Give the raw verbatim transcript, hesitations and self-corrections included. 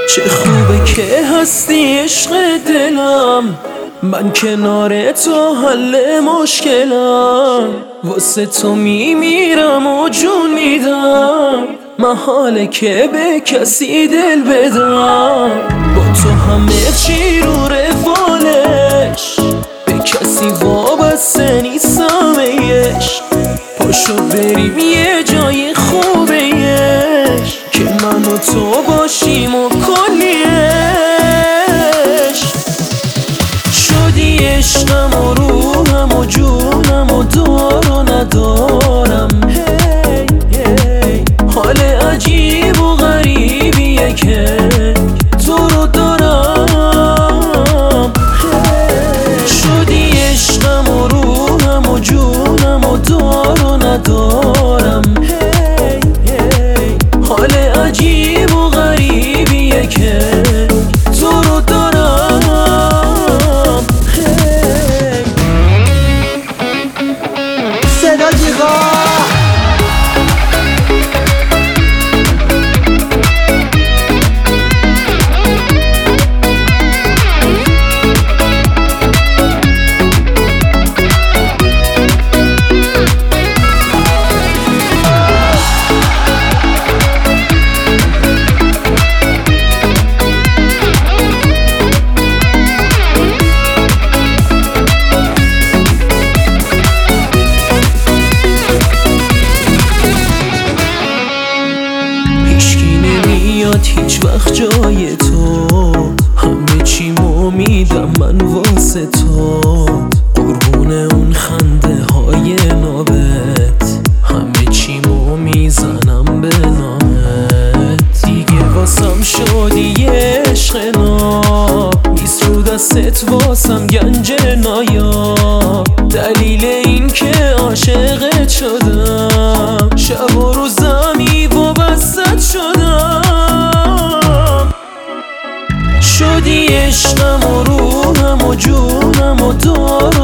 چه خوبه که هستی عشق دلم، من کنار تو حل مشکلم، واسه تو میمیرم و جون میدم، محاله که به کسی دل بدم. با تو همه چی رو روالش، به کسی وابسته نیستم عشق. پاشو بریم یه جای خوبه عشق، که من و تو باشیم و کلی عشق. شدی عشقم و روحم و جونم و دار و ندارم. هی هی حال عجیب و غریبیه که تو رو دارم. هی شدی عشقم و روحم و جونم و دار و ندارم. هی هی حال عجیب و غریبیه که تو رو دارم. صدا جیغا هیچ وقت جای تو، همه چی میدم من واسه تو، قربون اون خنده های نابت، همه چی میزنم به نامت. دیگه واسم شدی عشق ناب، نیست رو دستت واسم گنج نایاب. دلیل این که عاشقت شدم، شب و روزمی وابستت شدم. شدی عشقم و روحم و جونم و دار